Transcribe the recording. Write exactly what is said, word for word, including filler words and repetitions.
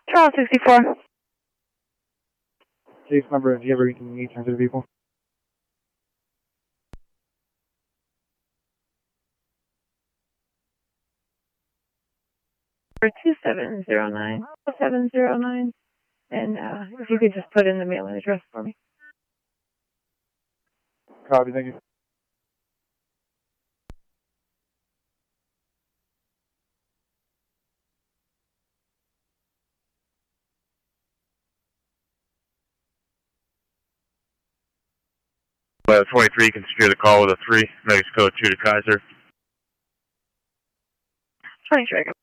Charles sixty-four. Case number, do you ever meet terms of people? two seven zero nine. seven zero nine. And uh, if you could just put in the mailing address for me. Copy, thank you. Uh, twenty-three can secure the call with a three. Mexico two to Kaiser. twenty-three.